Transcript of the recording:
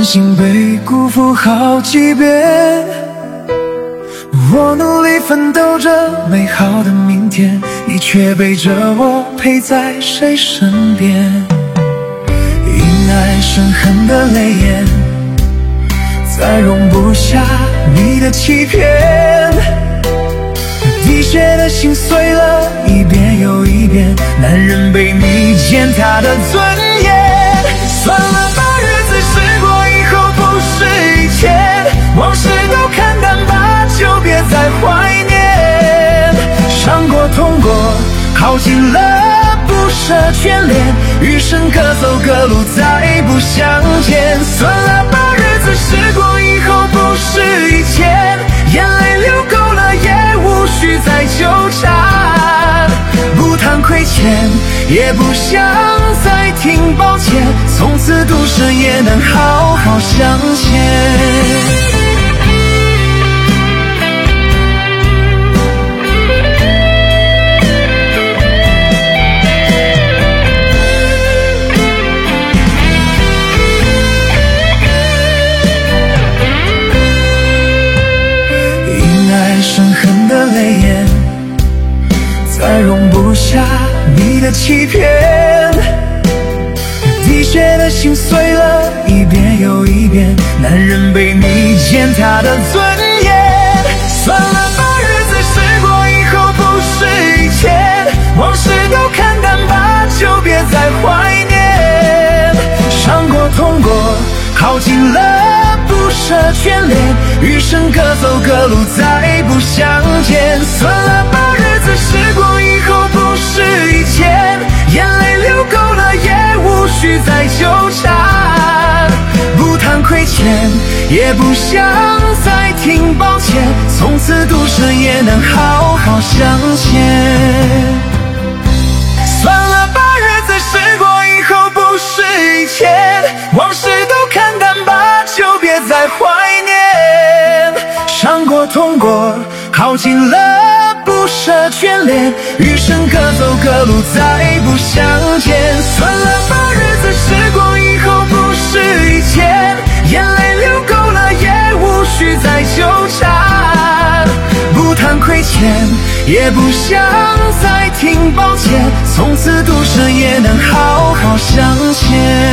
心被辜负好几遍，我努力奋斗着美好的明天，你却背着我陪在谁身边？因爱生恨的泪眼，再容不下你的欺骗。滴血的心碎了一遍又一遍，男人被你践踏的尊严。算了吧，日子时过以后不是以前，往事都看淡吧，就别再怀念。伤过痛过耗尽了不舍眷恋，余生各走各路，再不相见。算了吧，日子时过以后不是以前，眼泪流够了也无需再纠缠。不谈亏欠，也不想再听抱歉，从此度日也能好好相见。深恨的泪眼，再容不下你的欺骗。滴血的心碎了一遍又一遍，男人被你践踏的尊严。算了吧，日子时过以后不是以前，往事都看淡吧，就别再怀念。伤过痛过耗尽了不舍眷恋，余生各走各路，再不相见。算了吧，日子时过以后不是以前，眼泪流够了也无需再纠缠。不谈亏欠，也不想再听抱歉，从此度日也能好好相见。算了吧，日子时过以后不是以前，往事都看淡吧，就别再怀念。伤过痛过耗尽了不舍眷恋，余生各走各路，再不相见。算了吧，日子时过以后不是以前，眼泪流够了也无需再纠缠。不谈亏欠，也不想再听抱歉，从此度日也能好好相见。